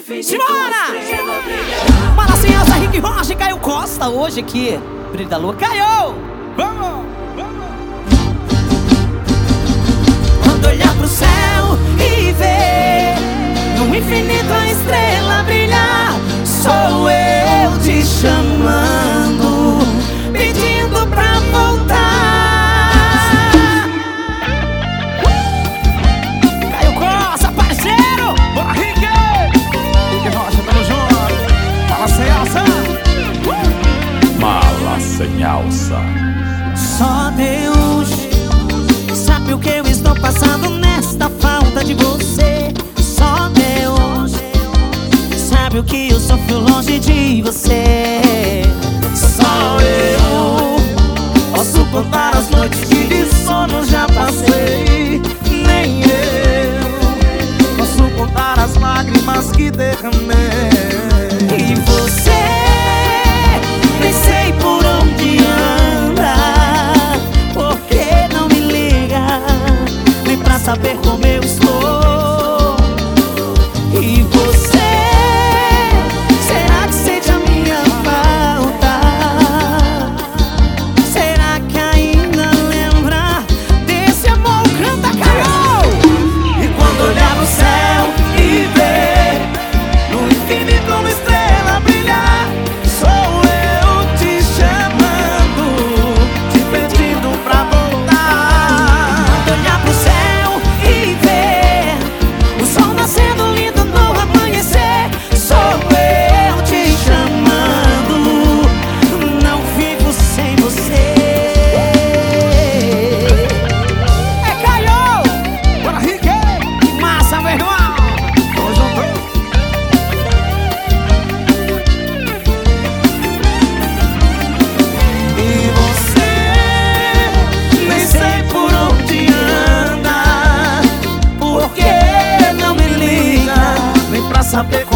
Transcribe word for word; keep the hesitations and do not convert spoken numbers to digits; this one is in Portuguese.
Simbora! Malacinhança, Rick Rocha e Caio Costa hoje aqui. Brilho da Lua, Caio! Vamos! Vamos! Quando olhar pro céu e ver no infinito a estrela brilhar, sou eu te chamando, pedindo pra voltar. Caio Costa, parceiro! Bora, Rick! Rick Rocha, tamo junto! Fala sem alça! Mala sem alça. Só Deus sabe o que eu estou passando nesta falta de você. Só Deus sabe o que eu sofro longe de você. Só eu posso contar as noites que de sono já passei. Nem eu posso contar as lágrimas que derramei. E você nem sei por onde anda, porque não me liga nem pra saber como eu estou. E você, será que sente a minha falta? Será que ainda lembra desse amor? Canta, Caio! E quando olhar no céu e ver no infinito uma estrela brilhar, sou eu te chamando, te pedindo pra voltar. Quando olhar pro céu e ver o sol nascendo lindo no amanhecer, sou eu te chamando, não vivo sem você. É Caio! Bora, Rick! Que massa, meu irmão! Tamo junto! E você, nem sei por onde anda, porque não me liga nem pra saber como